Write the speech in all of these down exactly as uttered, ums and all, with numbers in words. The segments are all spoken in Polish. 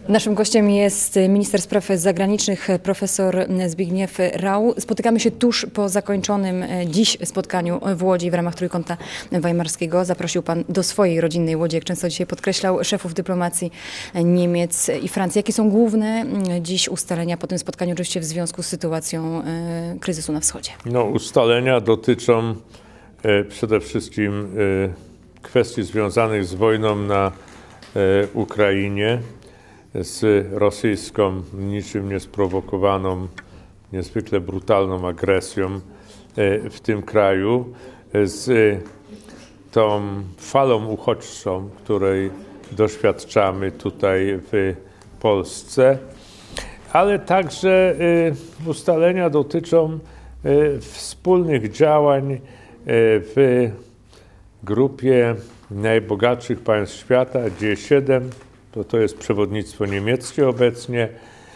Naszym gościem jest minister spraw zagranicznych profesor Zbigniew Rau. Spotykamy się tuż po zakończonym dziś spotkaniu w Łodzi w ramach Trójkąta Weimarskiego. Zaprosił pan do swojej rodzinnej Łodzi, jak często dzisiaj podkreślał, szefów dyplomacji Niemiec i Francji. Jakie są główne dziś ustalenia po tym spotkaniu, oczywiście w związku z sytuacją kryzysu na wschodzie? No, ustalenia dotyczą e, przede wszystkim e, kwestii związanych z wojną na e, Ukrainie, z rosyjską, niczym niesprowokowaną, niezwykle brutalną agresją w tym kraju, z tą falą uchodźczą, której doświadczamy tutaj w Polsce, ale także ustalenia dotyczą wspólnych działań w grupie najbogatszych państw świata G siedem. To, to jest przewodnictwo niemieckie obecnie,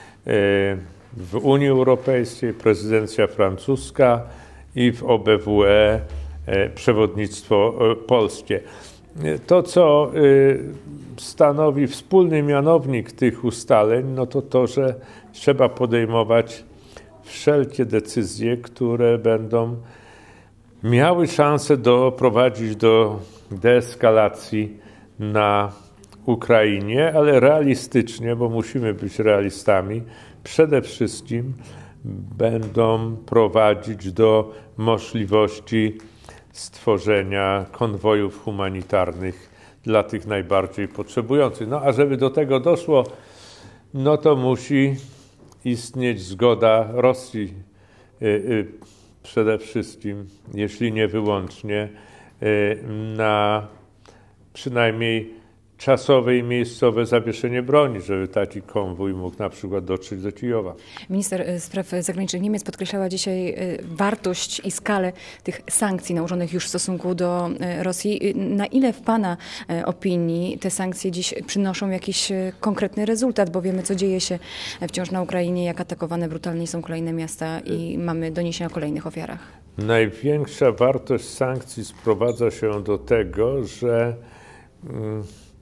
w Unii Europejskiej prezydencja francuska i w O B W E przewodnictwo polskie. To, co stanowi wspólny mianownik tych ustaleń, no to to, że trzeba podejmować wszelkie decyzje, które będą miały szansę doprowadzić do deeskalacji na Ukrainie, ale realistycznie, bo musimy być realistami, przede wszystkim będą prowadzić do możliwości stworzenia konwojów humanitarnych dla tych najbardziej potrzebujących. No a żeby do tego doszło, no to musi istnieć zgoda Rosji y, y, przede wszystkim, jeśli nie wyłącznie, y, na przynajmniej czasowe i miejscowe zawieszenie broni, żeby taki konwój mógł na przykład dotrzeć do Kijowa. Minister spraw zagranicznych Niemiec podkreślała dzisiaj wartość i skalę tych sankcji nałożonych już w stosunku do Rosji. Na ile w pana opinii te sankcje dziś przynoszą jakiś konkretny rezultat, bo wiemy, co dzieje się wciąż na Ukrainie, jak atakowane brutalnie są kolejne miasta i mamy doniesienia o kolejnych ofiarach? Największa wartość sankcji sprowadza się do tego, że mm,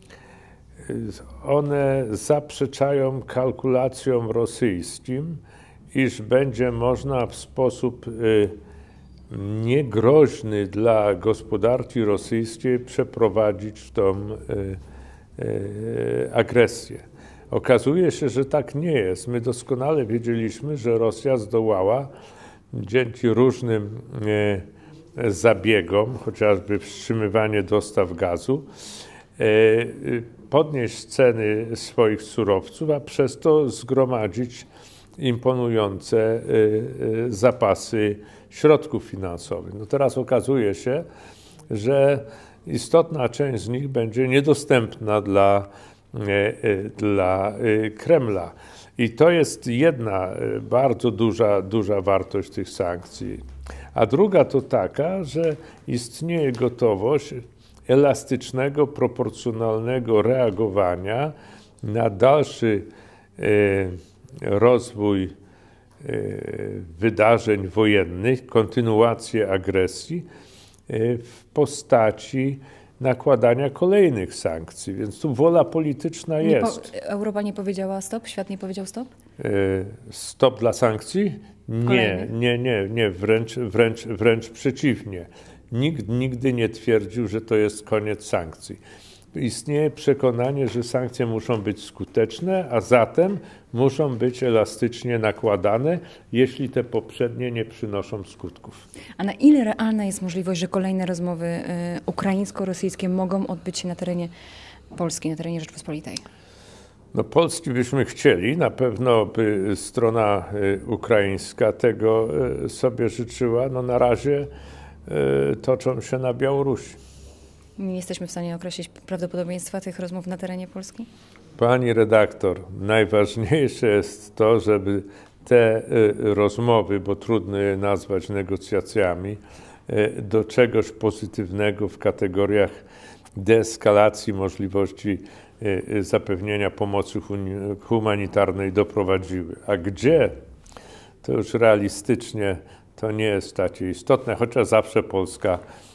one zaprzeczają kalkulacjom rosyjskim, iż będzie można w sposób y, niegroźny dla gospodarki rosyjskiej przeprowadzić tą y, y, agresję. Okazuje się, że tak nie jest. My doskonale wiedzieliśmy, że Rosja zdołała dzięki różnym y, zabiegom, chociażby wstrzymywanie dostaw gazu, y, podnieść ceny swoich surowców, a przez to zgromadzić imponujące zapasy środków finansowych. No teraz okazuje się, że istotna część z nich będzie niedostępna dla, dla Kremla. I to jest jedna bardzo duża, duża wartość tych sankcji. A druga to taka, że istnieje gotowość elastycznego, proporcjonalnego reagowania na dalszy e, rozwój e, wydarzeń wojennych, kontynuację agresji e, w postaci nakładania kolejnych sankcji. Więc tu wola polityczna nie jest. Po, Europa nie powiedziała stop? Świat nie powiedział stop? E, stop dla sankcji? Nie, nie, nie, nie, wręcz, wręcz, wręcz przeciwnie. Nikt nigdy nie twierdził, że to jest koniec sankcji. Istnieje przekonanie, że sankcje muszą być skuteczne, a zatem muszą być elastycznie nakładane, jeśli te poprzednie nie przynoszą skutków. A na ile realna jest możliwość, że kolejne rozmowy y, ukraińsko-rosyjskie mogą odbyć się na terenie Polski, na terenie Rzeczpospolitej? No, Polski byśmy chcieli, na pewno by strona y, ukraińska tego y, sobie życzyła. No, na razie toczą się na Białorusi. Nie jesteśmy w stanie określić prawdopodobieństwa tych rozmów na terenie Polski? Pani redaktor, najważniejsze jest to, żeby te rozmowy, bo trudno je nazwać negocjacjami, do czegoś pozytywnego w kategoriach deeskalacji, możliwości zapewnienia pomocy humanitarnej doprowadziły. A gdzie, to już realistycznie to nie jest takie istotne, chociaż zawsze Polska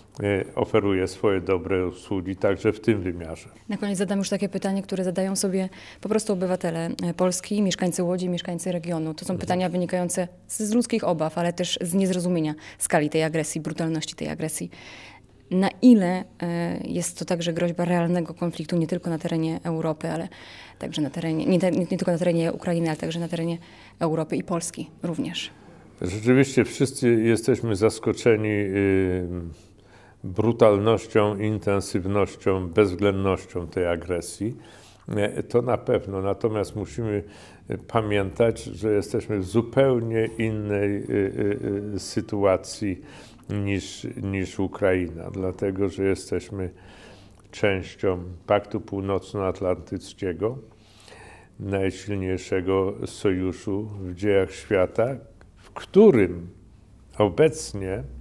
oferuje swoje dobre usługi także w tym wymiarze. Na koniec zadam już takie pytanie, które zadają sobie po prostu obywatele Polski, mieszkańcy Łodzi, mieszkańcy regionu. To są pytania wynikające z ludzkich obaw, ale też z niezrozumienia skali tej agresji, brutalności tej agresji. Na ile jest to także groźba realnego konfliktu nie tylko na terenie Europy, ale także na terenie, nie, nie, nie tylko na terenie Ukrainy, ale także na terenie Europy i Polski również? Rzeczywiście wszyscy jesteśmy zaskoczeni yy, brutalnością, intensywnością, bezwzględnością tej agresji. To na pewno, natomiast musimy pamiętać, że jesteśmy w zupełnie innej yy, yy, sytuacji niż, niż Ukraina, dlatego że jesteśmy częścią Paktu Północnoatlantyckiego, najsilniejszego sojuszu w dziejach świata, w którym obecnie e,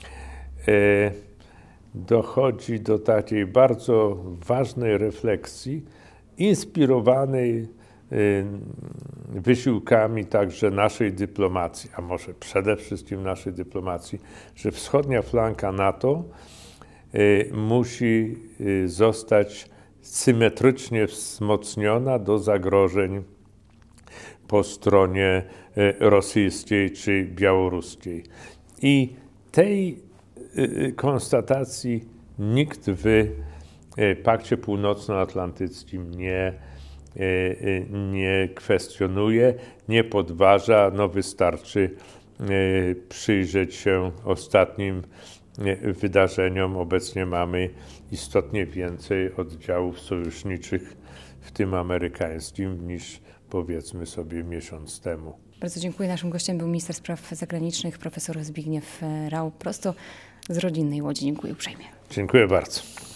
dochodzi do takiej bardzo ważnej refleksji, inspirowanej e, wysiłkami także naszej dyplomacji, a może przede wszystkim naszej dyplomacji, że wschodnia flanka NATO e, musi e, zostać symetrycznie wzmocniona do zagrożeń po stronie rosyjskiej czy białoruskiej. I tej konstatacji nikt w Pakcie Północnoatlantyckim nie, nie kwestionuje, nie podważa. No wystarczy przyjrzeć się ostatnim wydarzeniom. Obecnie mamy istotnie więcej oddziałów sojuszniczych, w tym amerykańskim, niż powiedzmy sobie miesiąc temu. Bardzo dziękuję. Naszym gościem był minister spraw zagranicznych profesor Zbigniew Rau, prosto z rodzinnej Łodzi. Dziękuję uprzejmie. Dziękuję bardzo.